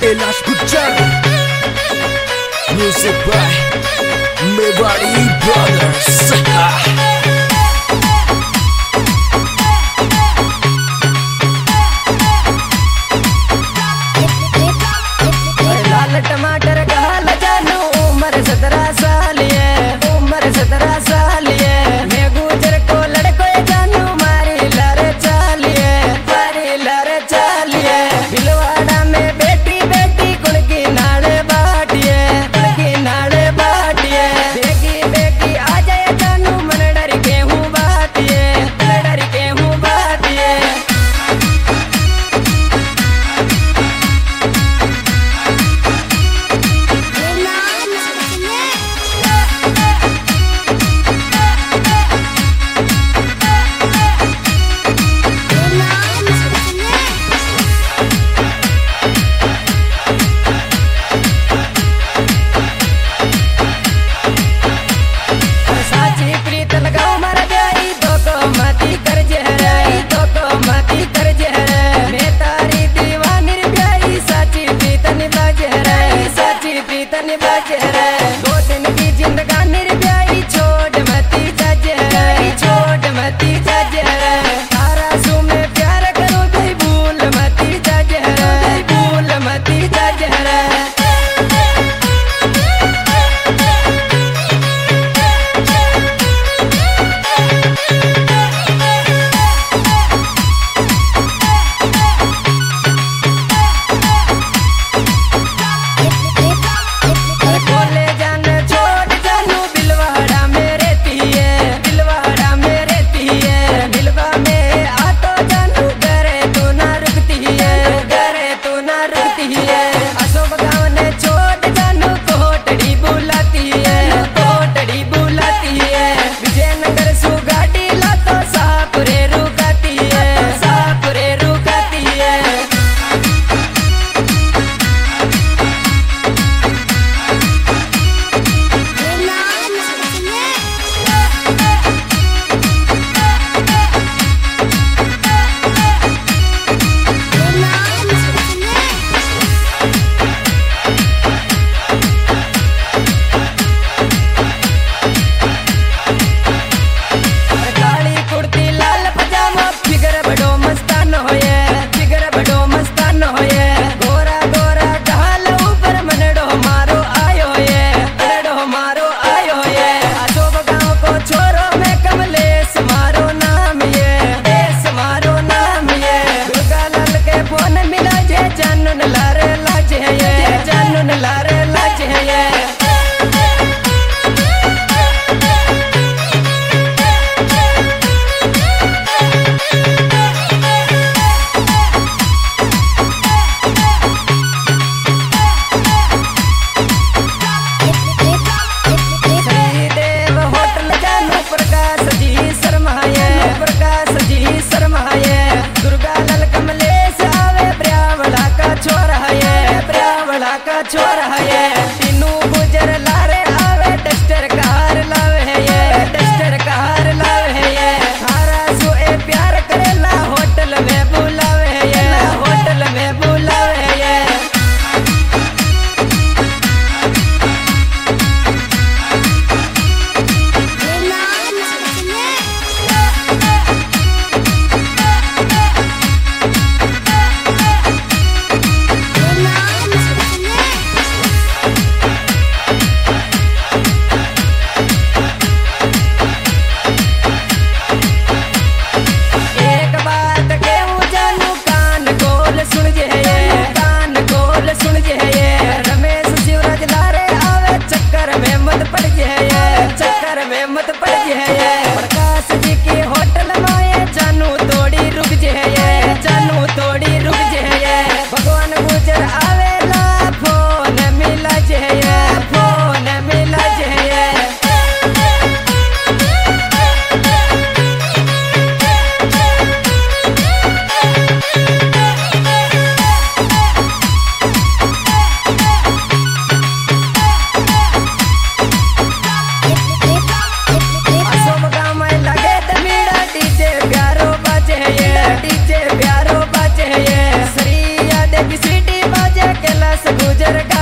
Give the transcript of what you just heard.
Kailash Gujjar, music by Mewari brothers. लाल टमाटर गाल जानू उम्र 17 साल है, उम्र 17 साल है। मैं गुजर को लड़को जानू मारी लर चालिए, मारी लर चालिए। भिलवाड़ा में बेटी बेटी कुड़की नाड़े बाटिए, कुड़की नाड़े बाटिए। बेगी बेगी आ जाए जानू मन डर के हूँ बाटिए, डर के हूँ बाटिए। दो दिन की जिंदगानी ब्याई छोड़ मती जजर, छोड़ मती जजर। तारा सू में प्यार करो दे भूल मती जजर, भूल मती जजर। छोरा है तीनू गुजर लारे आवे डस्टर कार लावे है ये, डस्टर कार लावे है ये। थारा सो ए प्यार करेला होटल में बुलावे है ये, होटल में बुलावे है ये। टमाटर